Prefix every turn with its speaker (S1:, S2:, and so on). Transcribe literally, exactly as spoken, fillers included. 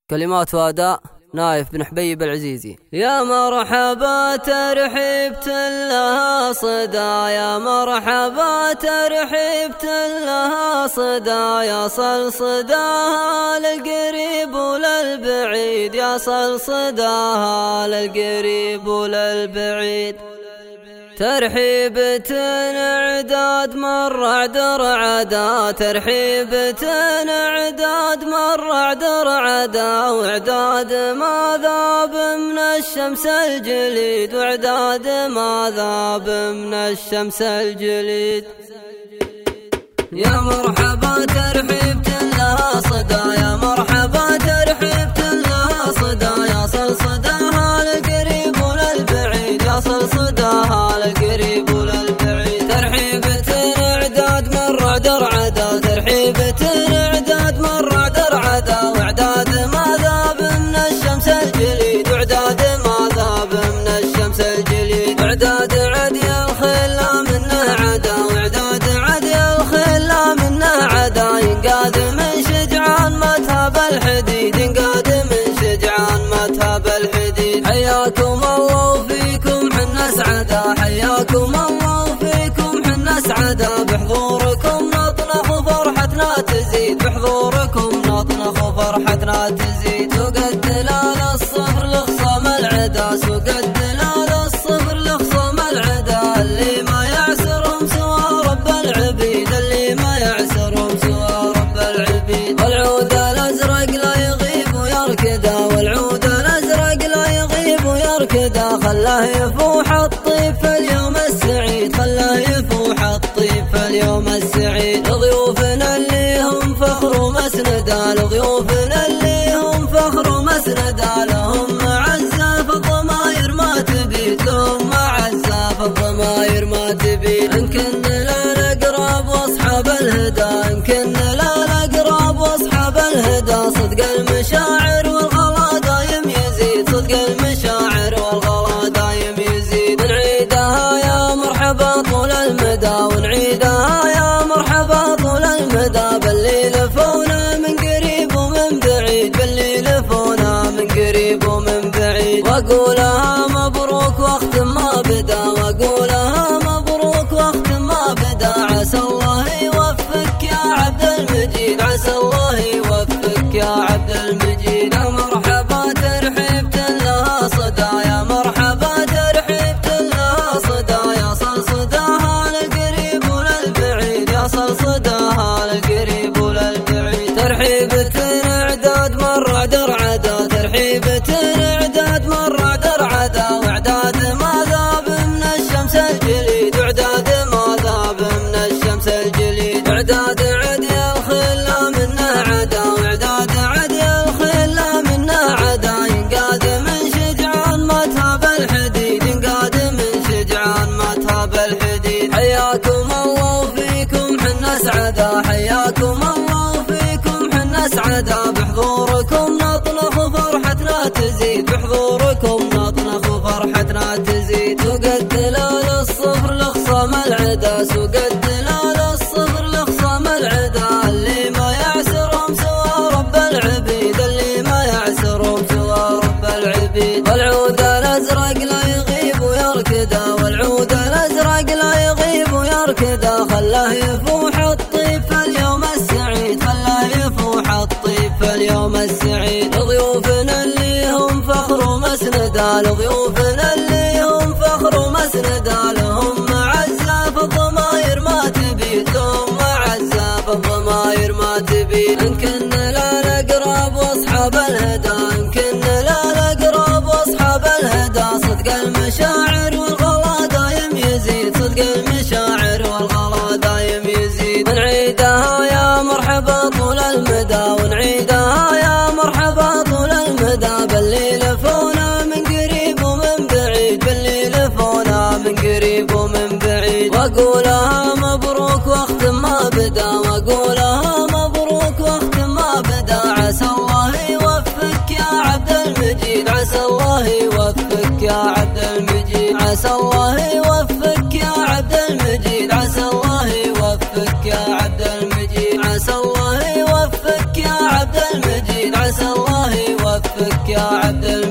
S1: كلمات وأداء نايف بن حبيب العزيزي. يا مرحبا ترحيبة لها صدى، يا مرحبا ترحيبة لها صدى، يصل صداها للقريب وللبعيد، يصل صداها للقريب وللبعيد. ترحيبة اعداد مرع درعدا، ترحيبة اعداد مرع درعدا، واعداد ما ذاب من الشمس الجليد، واعداد ما ذاب من الشمس الجليد. يا مرحبا ترحيبة لها صدى، يا مرحبا ترحيبة لها صدى، يصل صداها للقريب وللبعيد، يصل صداها للقريب وللبعيد. ترحيبة اعداد مرع درعدا، ترحيبة اعداد مرع درعدا، واعداد ما ذاب من الشمس الجليد، واعداد ما ذاب من الشمس الجليد. واعداد عدي الخلا منه عدا، واعداد عدي الخلا منه عدا، ينقاد من شجعان مذهب الحديد، ينقاد من شجعان مذهب الحديد. حياكم الله وفيكم حنا سعدا، حياكم الله وفيكم حنا سعدا، بحضوركم نطنخ وفرحتنا تزيد، بحضوركم نطنخ وفرحتنا تزيد. سوق الدلال الصفر لخصام العدا، سوق الدلال الصفر لخصام العدا، اللي ما يعسرهم سوى رب العبيد، اللي ما يعسرهم سوى رب العبيد. والعود الازرق لا يغيب ويركدا، والعود الازرق لا يغيب ويركدا، خلاه يفوح الطيب في اليوم السعيد، خلاه يفوح الطيب في اليوم السعيد. لضيوفنا اللي هم فخر ومسندا، لضيوفنا اللي هم فخر ومسندا، لهم معزة في الضماير ما تبيد، لهم معزة في الضماير ما تبيد. إن كنا لا الأقرب واصحاب الهدى، إن كنا لا الأقرب واصحاب الهدى، صدق المشاعر والغلا دايم يزيد، صدق المشاعر والغلا دايم يزيد. ونعيدها يا مرحبا طول المدى، ونعيدها يا مرحبا طول المدى، باللي لفونا من قريب ومن بعيد، باللي لفونا من قريب ومن بعيد. واقولها مبروك وقت ما بدا، واقولها مبروك وقت ما بدا، عسى الله يوفقك يا عبد المجيد، عسى الله يوفقك يا عبد المجيد. يا مرحبا ترحيبة لها صدى، يا مرحبا ترحيبة لها صدى، يصل صداها للقريب وللبعيد، يصل صداها للقريب وللبعيد. ترحيبة اعداد مرع درعدا، ترحيبة اعداد مرع درعدا، واعداد ما ذاب من الشمس الجليد، واعداد ما ذاب من الشمس الجليد. واعداد عدي الخلا منه عدا، واعداد عدي الخلا منه عدا، ينقاد من شجعان مذهب الحديد، ينقاد من شجعان مذهب الحديد. حياكم الله وفيكم حنا سعدا، حياكم الله وفيكم حنا سعدا، بحضوركم نطنخ وفرحتنا تزيد، بحضوركم نطنخ وفرحتنا تزيد. سوق الدلال الصفر لخصام العدا، سوق الدلال الصفر لخصام العدا، اللي ما يعسرهم سوى رب العبيد، اللي ما يعسرهم سوى رب العبيد. والعود الازرق لا يغيب ويركدا، والعود الازرق لا يغيب ويركدا، خلاه يفوح الطيب في اليوم السعيد، خلاه يفوح الطيب في اليوم السعيد. لضيوفنا اللي هم فخر ومسندا، لضيوفنا اللي هم فخر ومسندا، لهم معزة في الضماير ما تبيد، لهم معزة في الضماير ما تبيد. إن كنا لا الأقرب واصحاب الهدى، إن كنا لا الأقرب واصحاب الهدى، صدق المشاعر والغلا دايم يزيد، صدق المشاعر والغلا دايم يزيد. ونعيدها يا مرحبا طول المدى، ونعيدها يا مرحبا طول المدى، باللي لفونا من قريب ومن بعيد، باللي لفونا من قريب ومن بعيد. واقولها مبروك وقت ما بدا، واقولها مبروك وقت ما بدا، عسى الله يوفقك يا عبد المجيد، عسى الله يوفقك يا عبد المجيد، عسى الله يوفقك يا عبد المجيد، عسى الله يوفقك يا عبد المجيد، عسى الله يوفقك يا عبد المجيد، عسى الله يوفقك. يا عبد